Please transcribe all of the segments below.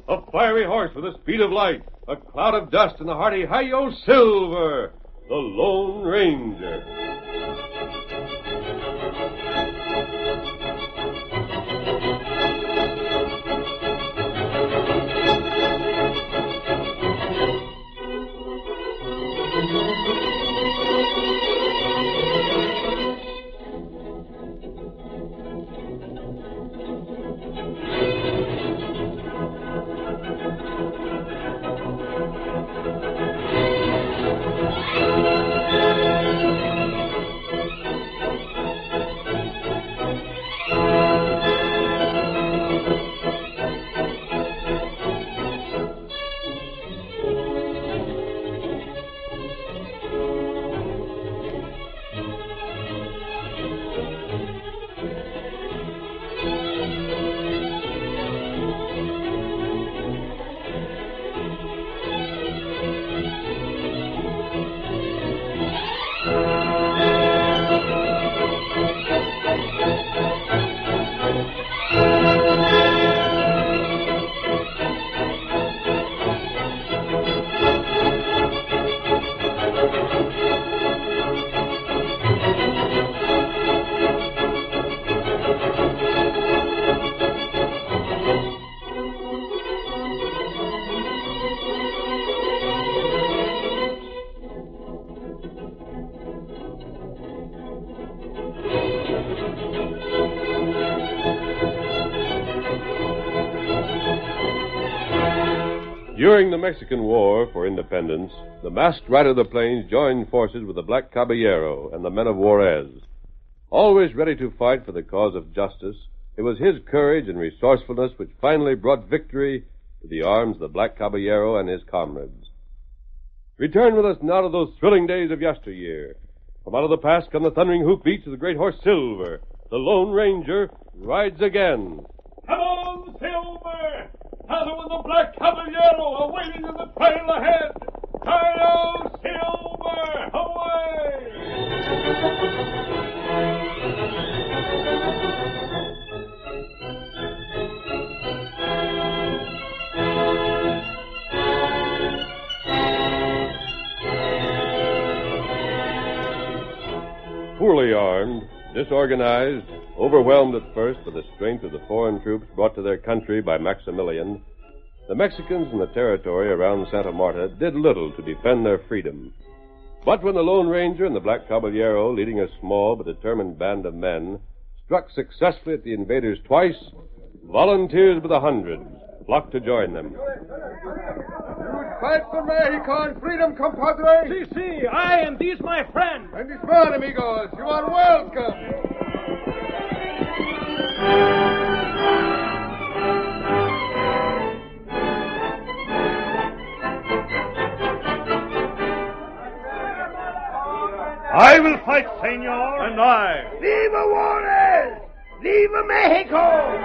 A fiery horse with the speed of light, a cloud of dust, and the hearty Hi-Yo Silver, the Lone Ranger. During the Mexican War for Independence, the masked rider of the plains joined forces with the Black Caballero and the men of Juarez. Always ready to fight for the cause of justice, it was his courage and resourcefulness which finally brought victory to the arms of the Black Caballero and his comrades. Return with us now to those thrilling days of yesteryear. From out of the past come the thundering hoofbeats of the great horse Silver. The Lone Ranger rides again. Come on, Silver! Another one, the Black Caballero, awaiting in the trail ahead. Hi-yo, Silver! Away! Poorly armed, disorganized, overwhelmed at first by the strength of the foreign troops brought to their country by Maximilian, the Mexicans in the territory around Santa Marta did little to defend their freedom. But when the Lone Ranger and the Black Caballero, leading a small but determined band of men, struck successfully at the invaders twice, volunteers by the hundreds flocked to join them. Fight for Mexico and freedom, compadre. Si, I and these my friends. And this man, amigos. You are welcome. I will fight, senor. And I. Viva Juarez! Viva Mexico!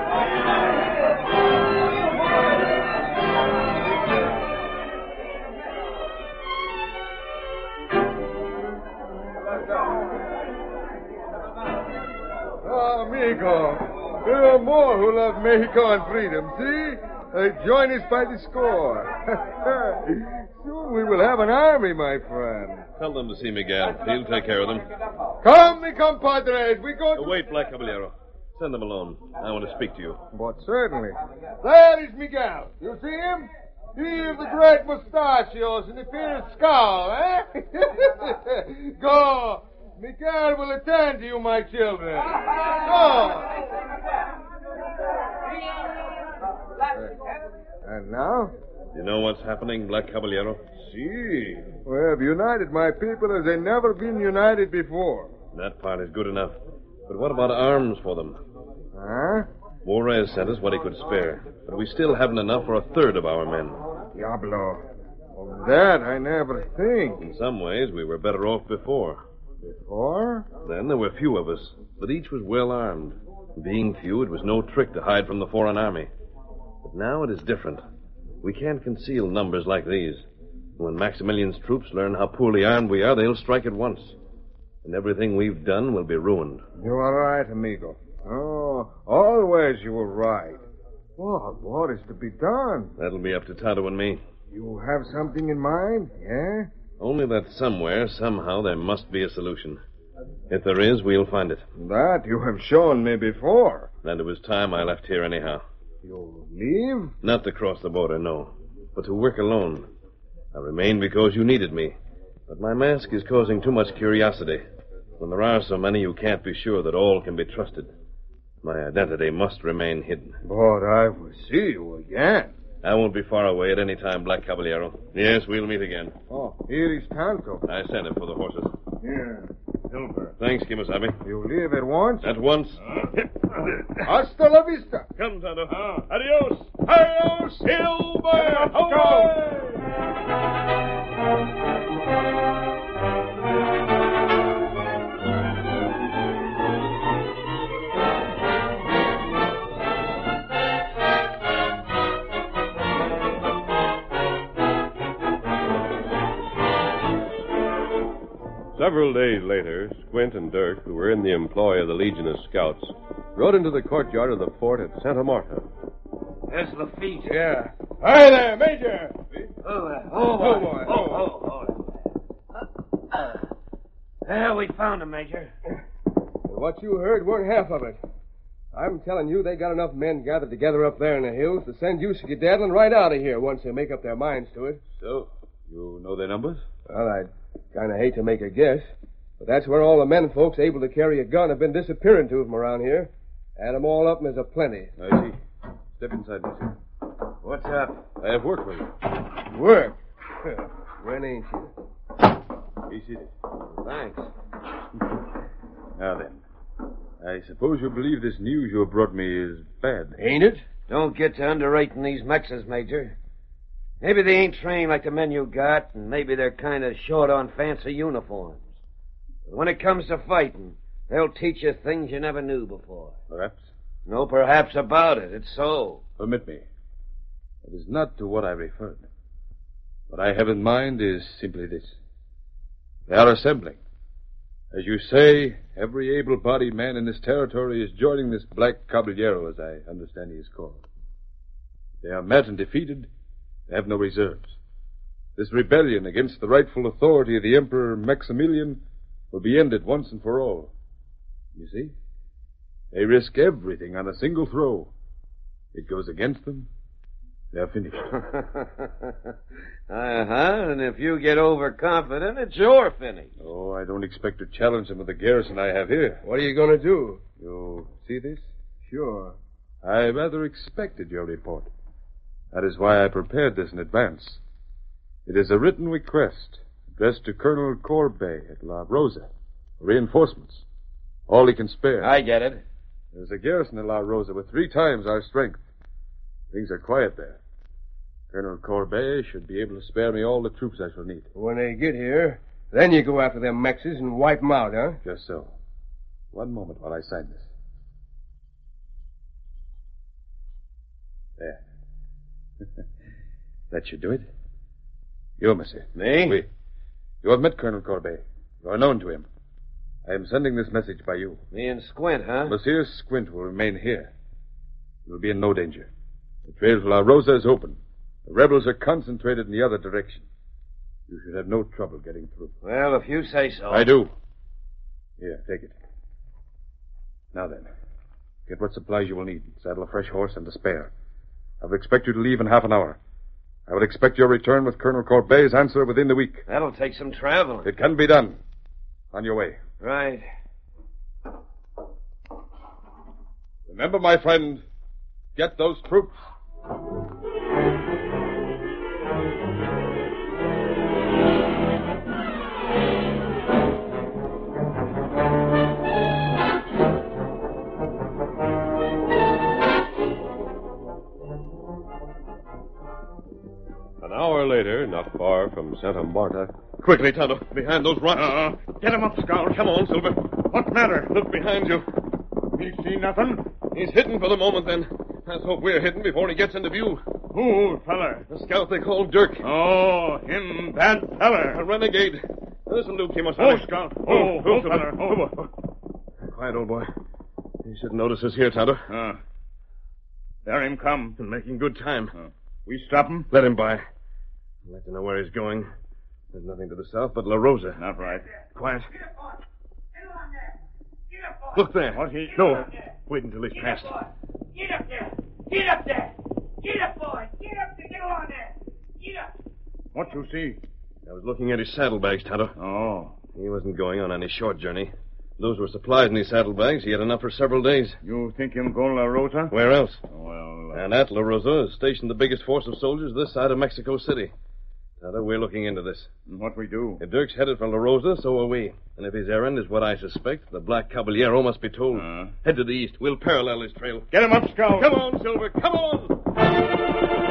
Amigo, there are more who love Mexico and freedom, see? They join us by the score. Soon we will have an army, my friend. Tell them to see Miguel. He'll take care of them. Come, mi compadres. We go to... Wait, Black Caballero. Send them alone. I want to speak to you. But certainly. There is Miguel. You see him? He of the great mustachios and the fierce skull, eh? Go. Miguel will attend to you, my children. Go. And now? You know what's happening, Black Caballero? See. We have united my people as they've never been united before. That part is good enough. But what about arms for them? Huh? Juarez sent us what he could spare, but we still haven't enough for a third of our men. Diablo. Of that I never think. In some ways, we were better off before. Before? Then there were few of us, but each was well armed. Being few, it was no trick to hide from the foreign army. But now it is different. We can't conceal numbers like these. When Maximilian's troops learn how poorly armed we are, they'll strike at once. And everything we've done will be ruined. You are right, amigo. Oh, always you were right. What is to be done? That'll be up to Tonto and me. You have something in mind, yeah? Only that somewhere, somehow, there must be a solution. If there is, we'll find it. That you have shown me before. And it was time I left here anyhow. You leave? Not to cross the border, no. But to work alone. I remained because you needed me. But my mask is causing too much curiosity. When there are so many, you can't be sure that all can be trusted. My identity must remain hidden. But I will see you again. I won't be far away at any time, Black Caballero. Yes, we'll meet again. Oh, here is Tonto. I sent him for the horses. Here, Silver. Thanks, Kimasabi. You leave at once? At once. Hasta la vista. Come, Tonto. Adios. Adios, Silver. Away! Several days later, Squint and Dirk, who were in the employ of the Legion of Scouts, rode into the courtyard of the fort at Santa Marta. There's Lafitte. Yeah. Hi there, Major. Well, we found him, Major. What you heard weren't half of it. I'm telling you, they got enough men gathered together up there in the hills to send you skedaddling right out of here once they make up their minds to it. So, you know their numbers? Well, I'd kind of hate to make a guess, but that's where all the men folks able to carry a gun have been disappearing to from around here. Add 'em all up, and there's a plenty. I see. Step inside, mister. What's up? I have work for you. Work? When ain't you? Be seated. Thanks. Now then, I suppose you believe this news you have brought me is bad. Ain't it? Don't get to underrating these Mexes, Major. Maybe they ain't trained like the men you got, and maybe they're kind of short on fancy uniforms. But when it comes to fighting, they'll teach you things you never knew before. Perhaps. No perhaps about it. It's so. Permit me. It is not to what I referred. What I have in mind is simply this. They are assembling. As you say, every able-bodied man in this territory is joining this Black Caballero, as I understand he is called. If they are met and defeated, they have no reserves. This rebellion against the rightful authority of the Emperor Maximilian will be ended once and for all. You see? They risk everything on a single throw. It goes against them, they're finished. And if you get overconfident, it's your finish. Oh, I don't expect to challenge them with the garrison I have here. What are you going to do? You see this? Sure. I rather expected your report. That is why I prepared this in advance. It is a written request addressed to Colonel Corbet at La Rosa for reinforcements. All he can spare. I get it. There's a garrison at La Rosa with 3 times our strength. Things are quiet there. Colonel Corbet should be able to spare me all the troops I shall need. When they get here, then you go after them Mexes and wipe 'em out, huh? Just so. One moment while I sign this. There. That should do it. You, monsieur. Me? Oui. You have met Colonel Corbet. You are known to him. I am sending this message by you. Me and Squint, huh? Monsieur Squint will remain here. You will be in no danger. The trail to La Rosa is open. The rebels are concentrated in the other direction. You should have no trouble getting through. Well, if you say so. I do. Here, take it. Now then, get what supplies you will need. Saddle a fresh horse and a spare. I will expect you to leave in half an hour. I will expect your return with Colonel Corbet's answer within the week. That'll take some traveling. It can be done. On your way. Right. Remember, my friend, get those troops. An hour later, not far from Santa Marta. Quickly, Tonto. Behind those rocks. Get him up, Scout. Come on, Silver. What matter? Look behind you. He see nothing? He's hidden for the moment, then. Let's hope we're hidden before he gets into view. Who, feller? The scout they call Dirk. Oh, him bad A feller. renegade. Listen, Luke, he must Oh, Scout. Oh, feller. Quiet, old boy. He shouldn't notice us here, Tonto. There him come. Been making good time. We stop him? Let him by. I'd like to know where he's going. There's nothing to the south but La Rosa. Not right. Quiet. Look there. What he... No. Wait until he's passed. Get up there! Get up there! Get up, boy! Get up there! Get on there! Get up! What you see? I was looking at his saddlebags, Tonto. Oh. He wasn't going on any short journey. Those were supplies in his saddlebags. He had enough for several days. You think him go La Rosa? Where else? Well... And at La Rosa is stationed the biggest force of soldiers this side of Mexico City. Tonto, we're looking into this. What we do? If Dirk's headed for La Rosa, so are we. And if his errand is what I suspect, the Black Caballero must be told. Head to the east. We'll parallel his trail. Get him up, Scout. Come on, Silver. Come on!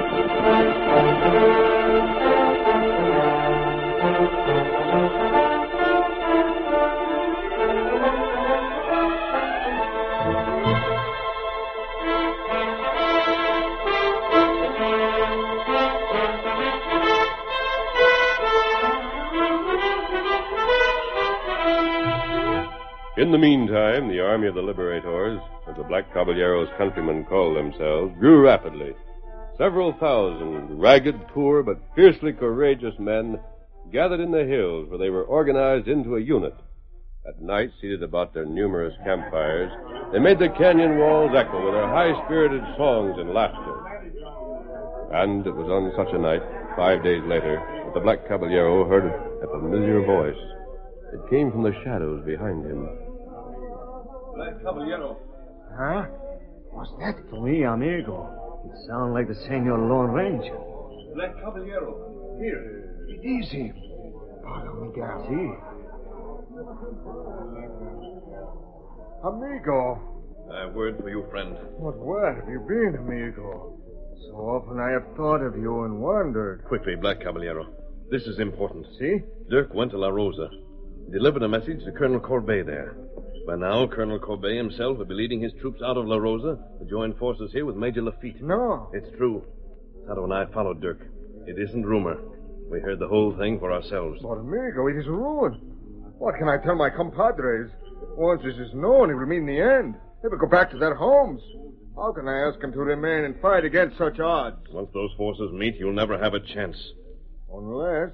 In the meantime, the army of the Liberators, as the Black Caballero's countrymen called themselves, grew rapidly. Several thousand ragged, poor, but fiercely courageous men gathered in the hills where they were organized into a unit. At night, seated about their numerous campfires, they made the canyon walls echo with their high-spirited songs and laughter. And it was on such a night, 5 days later, that the Black Caballero heard a familiar voice. It came from the shadows behind him. Black Caballero. Huh? What's that? To me, amigo. It sounds like the Senor Lone Ranger. Black Caballero. Here. Easy. Follow me, Miguel. See? Amigo. A word for you, friend. What word have you been, amigo? So often I have thought of you and wondered. Quickly, Black Caballero. This is important. See? Dirk went to La Rosa. He delivered a message to Colonel Corbet there. By now, Colonel Corbet himself will be leading his troops out of La Rosa to join forces here with Major Lafitte. No. It's true. Tonto and I followed Dirk. It isn't rumor. We heard the whole thing for ourselves. But, amigo, it is ruin. What can I tell my compadres? Once this is known, it will mean the end. They will go back to their homes. How can I ask them to remain and fight against such odds? Once those forces meet, you'll never have a chance. Unless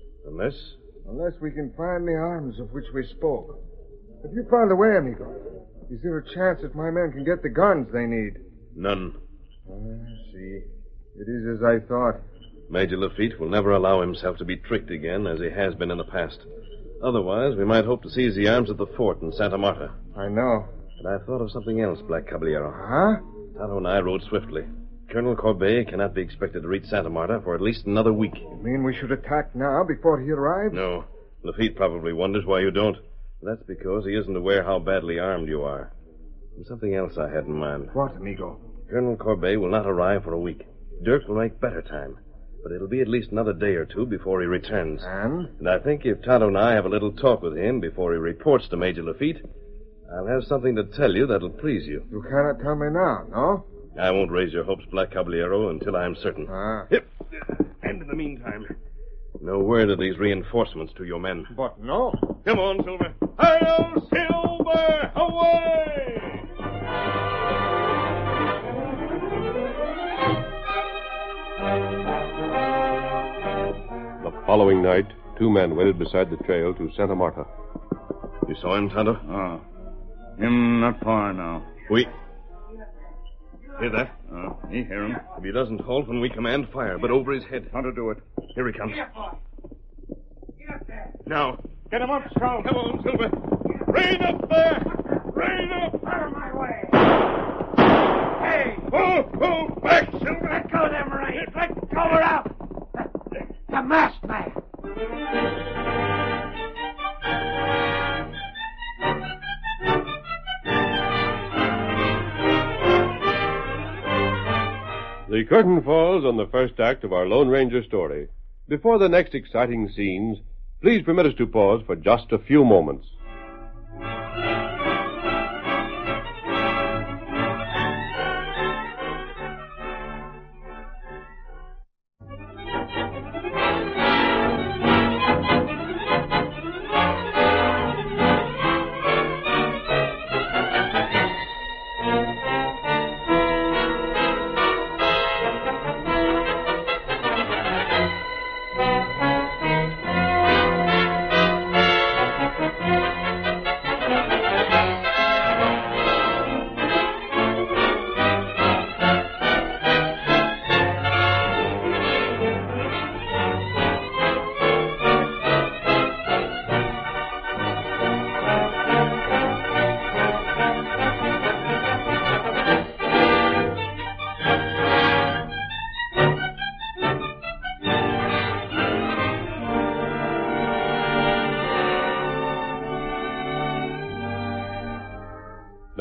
we can find the arms of which we spoke. Have you found a way, amigo? Is there a chance that my men can get the guns they need? None. I see. It is as I thought. Major Lafitte will never allow himself to be tricked again as he has been in the past. Otherwise, we might hope to seize the arms at the fort in Santa Marta. I know. But I've thought of something else, Black Caballero. Huh? Tonto and I rode swiftly. Colonel Corbet cannot be expected to reach Santa Marta for at least another week. You mean we should attack now before he arrives? No. Lafitte probably wonders why you don't. That's because he isn't aware how badly armed you are. There's something else I had in mind. What, amigo? Colonel Corbet will not arrive for a week. Dirk will make better time. But it'll be at least another day or two before he returns. And I think if Tonto and I have a little talk with him before he reports to Major Lafitte, I'll have something to tell you that'll please you. You cannot tell me now, no? I won't raise your hopes, Black Caballero, until I'm certain. Yep. And in the meantime, no word of these reinforcements to your men. But no. Come on, Silver. Hail, Silver! Away! The following night, two men waited beside the trail to Santa Marta. You saw him, Tonto? Him not far now. We... Hear that? He hear him. If he doesn't halt when we command, fire, but over his head. How to do it? Here he comes. Get up, boy! Get up there! Now. Get him up, Scout. Come on, Silver. Rain up there! Rain up! Out of my way! Hey! Pull back, Silver! Let go of them reins! Let go her out! The masked man! The curtain falls on the first act of our Lone Ranger story. Before the next exciting scenes, please permit us to pause for just a few moments.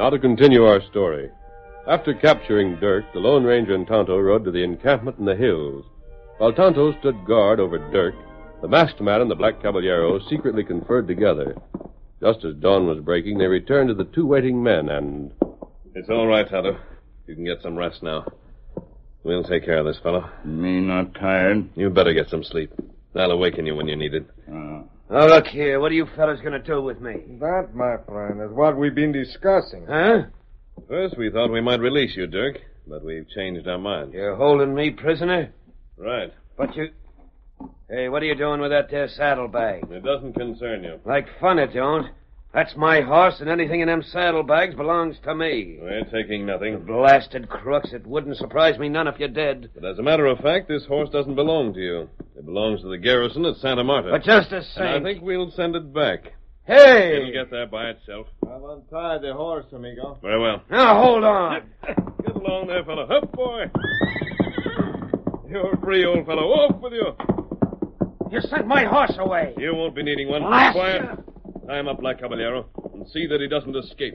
Now to continue our story. After capturing Dirk, the Lone Ranger and Tonto rode to the encampment in the hills. While Tonto stood guard over Dirk, the masked man and the Black Caballero secretly conferred together. Just as dawn was breaking, they returned to the two waiting men and... It's all right, Tonto. You can get some rest now. We'll take care of this fellow. Me not tired. You better get some sleep. I'll awaken you when you need it. Oh, look here. What are you fellas going to do with me? That, my friend, is what we've been discussing. Huh? First, we thought we might release you, Dirk, but we've changed our minds. You're holding me prisoner? Right. But you... Hey, what are you doing with that there saddlebag? It doesn't concern you. Like fun it don't. That's my horse, and anything in them saddlebags belongs to me. We're taking nothing. Blasted crooks. It wouldn't surprise me none if you did. But as a matter of fact, this horse doesn't belong to you. It belongs to the garrison at Santa Marta. But just the same... And I think we'll send it back. Hey! It'll get there by itself. I've untied the horse, amigo. Very well. Now, hold on. Get along there, fellow. Up, boy. You're free, old fellow. Off with you. You sent my horse away. You won't be needing one. Blast Quiet. you. Tie him up, Black Caballero, and see that he doesn't escape.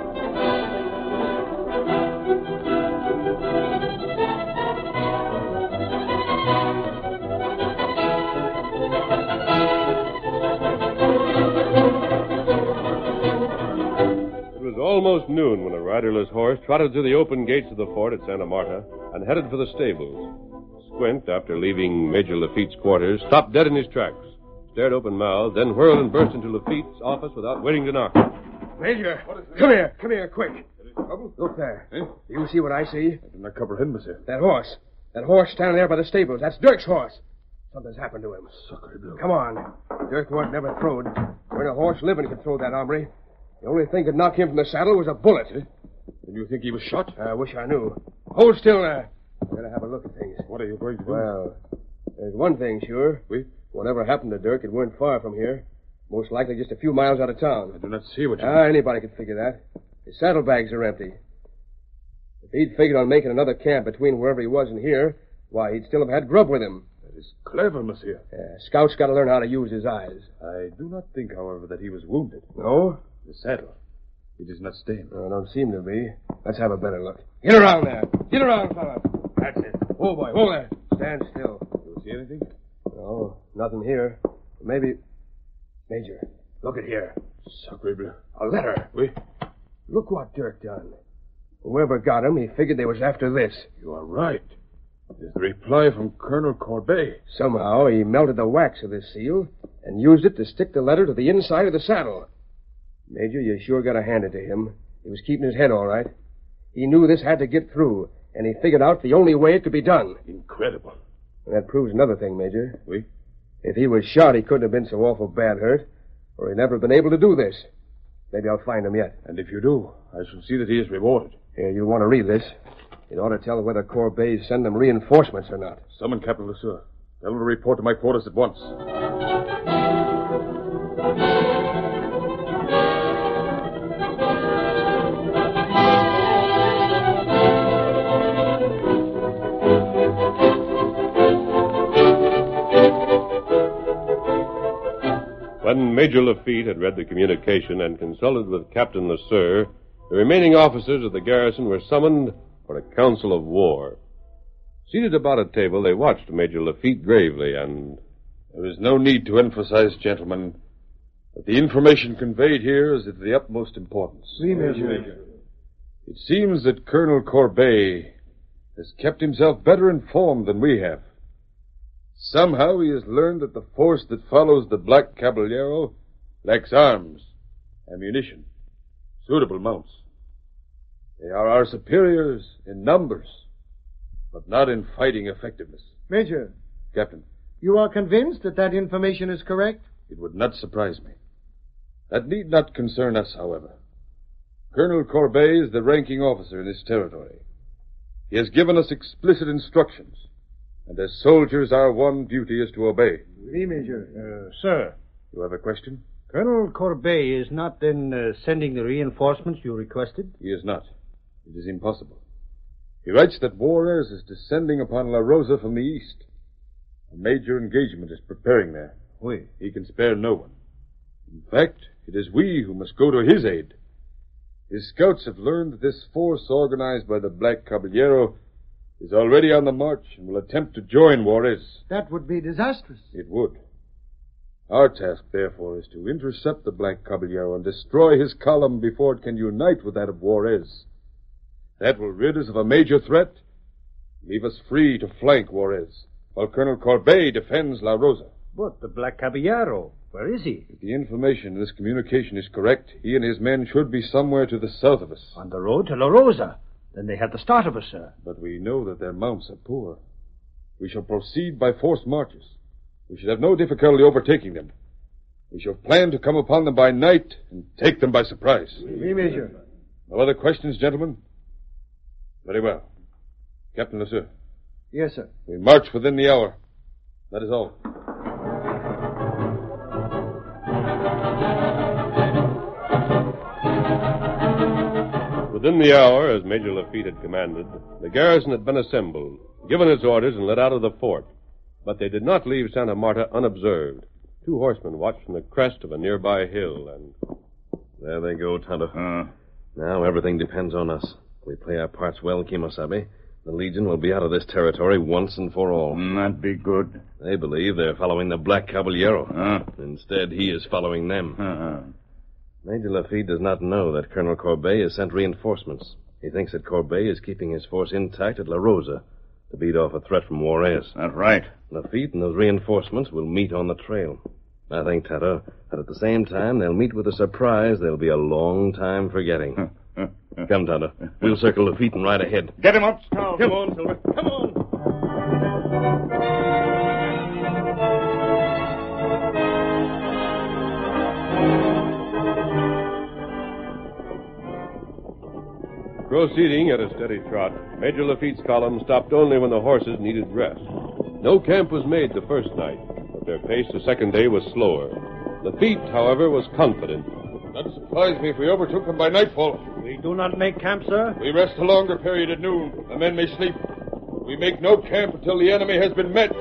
It was almost noon when a riderless horse trotted through the open gates of the fort at Santa Marta and headed for the stables. Squint, after leaving Major Lafitte's quarters, stopped dead in his tracks, stared open-mouthed, then whirled and burst into Lafitte's office without waiting to knock. Major, come here, quick. Look there. Eh? You see what I see? I do not comprehend, monsieur. That horse standing there by the stables. That's Dirk's horse. Something's happened to him. Sacre bleu. Come on. Dirk wasn't never throwed. When a horse living could throw that hombre. The only thing could knock him from the saddle was a bullet. Then you think he was shot? I wish I knew. Hold still there. I'm going to have a look at things. What are you going to do? Well, there's one thing sure. Oui? Whatever happened to Dirk, it weren't far from here. Most likely just a few miles out of town. I do not see what you mean. Anybody could figure that. His saddlebags are empty. If he'd figured on making another camp between wherever he was and here, why, he'd still have had grub with him. That is clever, monsieur. Scout's got to learn how to use his eyes. I do not think, however, that he was wounded. No? The saddle. It is not stained. No, don't seem to be. Let's have a better look. Get around there. Get around, fella. That's it. Oh, boy. Hold there. Stand still. Do you see anything? No, nothing here. Maybe... Major, look at here. Sacre bleu. A letter. Oui? Look what Dirk done. Whoever got him, he figured they was after this. You are right. It is the reply from Colonel Corbet. Somehow he melted the wax of this seal and used it to stick the letter to the inside of the saddle. Major, you sure got to hand it to him. He was keeping his head all right. He knew this had to get through, and he figured out the only way it could be done. Incredible. And that proves another thing, Major. Oui? If he was shot, he couldn't have been so awful bad hurt, or he'd never been able to do this. Maybe I'll find him yet. And if you do, I shall see that he is rewarded. Here, you'll want to read this. It ought to tell whether Corbet send them reinforcements or not. Summon Captain Lesueur. Tell him to report to my quarters at once. When Major Lafitte had read the communication and consulted with Captain Lesueur, the remaining officers of the garrison were summoned for a council of war. Seated about a table, they watched Major Lafitte gravely and... There is no need to emphasize, gentlemen, that the information conveyed here is of the utmost importance. Oui, Major. It seems that Colonel Corbet has kept himself better informed than we have. Somehow he has learned that the force that follows the Black Caballero lacks arms, ammunition, suitable mounts. They are our superiors in numbers, but not in fighting effectiveness. Major. Captain. You are convinced that that information is correct? It would not surprise me. That need not concern us, however. Colonel Corbet is the ranking officer in this territory. He has given us explicit instructions, and as soldiers our one duty is to obey. Oui, Major. Sir. You have a question? Colonel Corbet is not then sending the reinforcements you requested? He is not. It is impossible. He writes that Juarez is descending upon La Rosa from the east. A major engagement is preparing there. Oui. He can spare no one. In fact, it is we who must go to his aid. His scouts have learned that this force organized by the Black Caballero is already on the march and will attempt to join Juarez. That would be disastrous. It would. Our task, therefore, is to intercept the Black Caballero and destroy his column before it can unite with that of Juarez. That will rid us of a major threat, leave us free to flank Juarez, while Colonel Corbet defends La Rosa. But the Black Caballero, where is he? If the information in this communication is correct, he and his men should be somewhere to the south of us. On the road to La Rosa. Then they have the start of us, sir. But we know that their mounts are poor. We shall proceed by forced marches. We should have no difficulty overtaking them. We shall plan to come upon them by night and take them by surprise. Oui, Major. No other questions, gentlemen? Very well. Captain Lesieur. Yes, sir. We march within the hour. That is all. Within the hour, as Major Lafitte had commanded, the garrison had been assembled, given its orders, and let out of the fort. But they did not leave Santa Marta unobserved. 2 horsemen watched from the crest of a nearby hill, and... There they go, Tonto. Now everything depends on us. If we play our parts well, Kimosabe, the Legion will be out of this territory once and for all. That'd be good. They believe they're following the Black Caballero. Instead, he is following them. Major Lafitte does not know that Colonel Corbet has sent reinforcements. He thinks that Corbet is keeping his force intact at La Rosa to beat off a threat from Juarez. That's right. Lafitte and those reinforcements will meet on the trail. I think, Tonto, that at the same time they'll meet with a surprise they'll be a long time forgetting. Come, Tonto. We'll circle Lafitte and ride ahead. Get him up, Scout. Come on, Silver. Come on. Proceeding at a steady trot, Major Lafitte's column stopped only when the horses needed rest. No camp was made the first night, but their pace the second day was slower. Lafitte, however, was confident. Not surprise me if we overtook them by nightfall. We do not make camp, sir. We rest a longer period at noon. The men may sleep. We make no camp until the enemy has been met.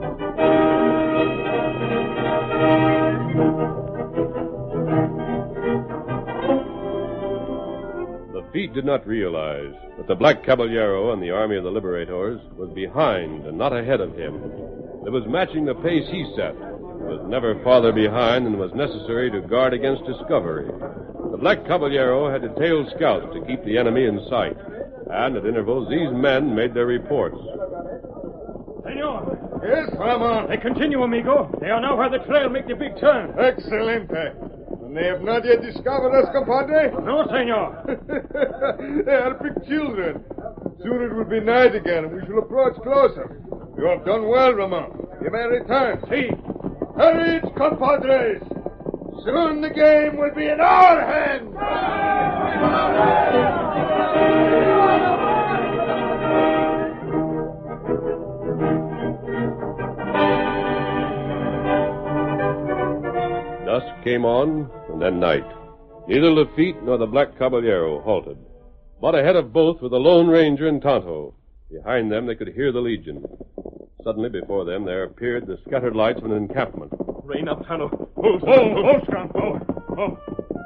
Lafitte did not realize that the Black Caballero and the Army of the Liberators was behind and not ahead of him. It was matching the pace he set. It was never farther behind than was necessary to guard against discovery. The Black Caballero had detailed scouts to keep the enemy in sight, and at intervals these men made their reports. Senor. Yes, Ramon. They continue, amigo. They are now where the trail make the big turn. Excelente. And they have not yet discovered us, compadre? No, senor. They are big children. Soon it will be night again, and we shall approach closer. You have done well, Ramon. You may return. See. Courage, compadres. Soon the game will be in our hands. Dusk came on, and then night. Neither Lafitte nor the Black Caballero halted. But ahead of both were the Lone Ranger and Tonto. Behind them they could hear the Legion. Suddenly before them there appeared the scattered lights of an encampment. Rein up, Tonto. Oh, Scrum. Oh.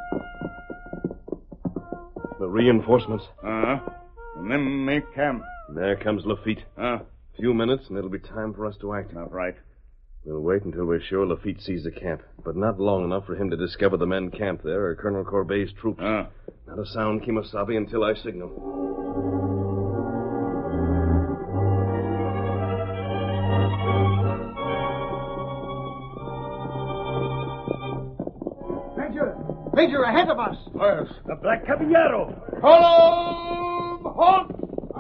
The reinforcements. And then make camp. There comes Lafitte. A few minutes, and it'll be time for us to act. That's right. We'll wait until we're sure Lafitte sees the camp, but not long enough for him to discover the men camped there or Colonel Corbet's troops. Not a sound, Kimosabe, until I signal. Major, ahead of us. Yes. The Black Caballero. Column, halt!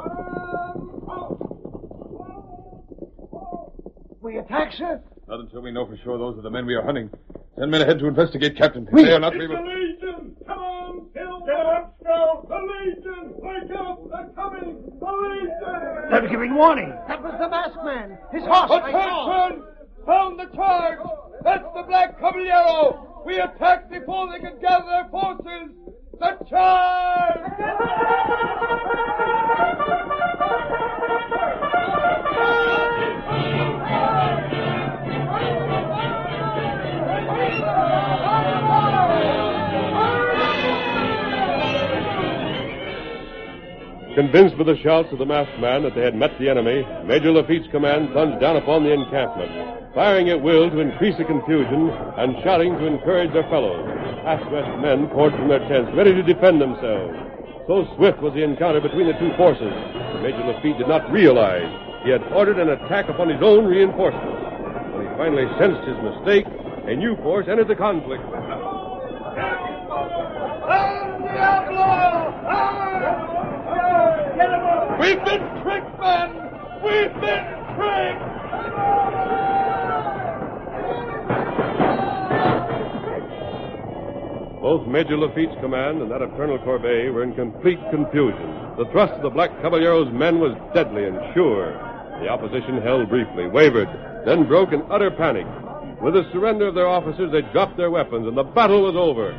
We attack, sir? Not until we know for sure those are the men we are hunting. Send men ahead to investigate, Captain. They are not It's able... the Legion! Come on, Silver! Get up, Scout! The Legion! Wake up! They're coming! The Legion! They're giving warning. That was the masked man. His horse. I saw. Attention! Sound the charge! That's the Black Caballero! We attack before they can gather their forces! The charge! Convinced by the shouts of the masked man that they had met the enemy, Major Lafitte's command plunged down upon the encampment, firing at will to increase the confusion and shouting to encourage their fellows. Half-dressed men poured from their tents, ready to defend themselves. So swift was the encounter between the two forces that Major Lafitte did not realize he had ordered an attack upon his own reinforcements. When he finally sensed his mistake, a new force entered the conflict. We've been tricked, men! We've been tricked! Both Major Lafitte's command and that of Colonel Corbet were in complete confusion. The thrust of the Black Caballero's men was deadly and sure. The opposition held briefly, wavered, then broke in utter panic. With the surrender of their officers, they dropped their weapons, and the battle was over.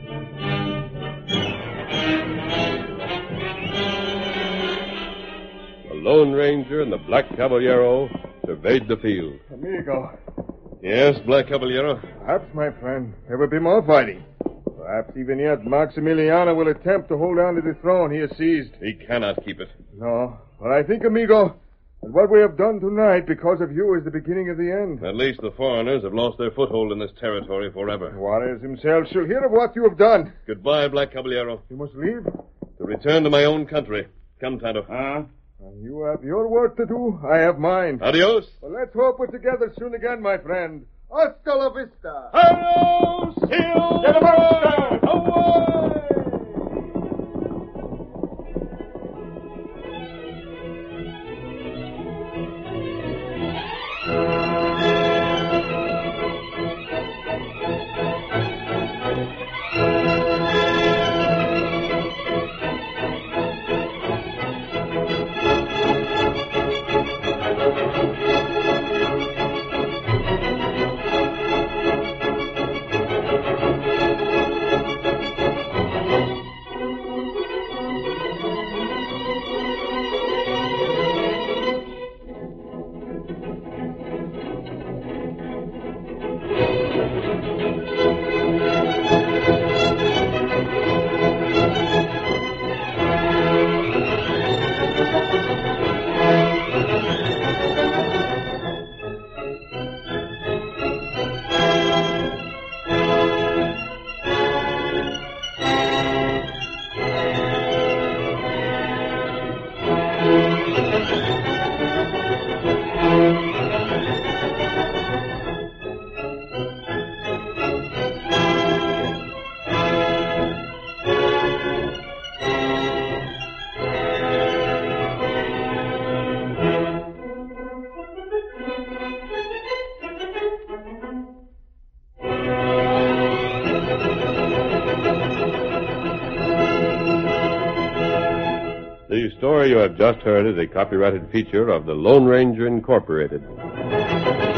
The Lone Ranger and the Black Caballero surveyed the field. Amigo. Yes, Black Caballero? Perhaps, my friend, there will be more fighting. Perhaps even yet Maximiliano will attempt to hold on to the throne he has seized. He cannot keep it. No, but I think, amigo, that what we have done tonight because of you is the beginning of the end. At least the foreigners have lost their foothold in this territory forever. Juarez himself shall hear of what you have done. Goodbye, Black Caballero. You must leave. To return to my own country. Come, Tonto. You have your work to do. I have mine. Adios. Well, let's hope we're together soon again, my friend. Hasta la vista. Hello, Silver! Get him out! Away! The story you have just heard is a copyrighted feature of the Lone Ranger Incorporated.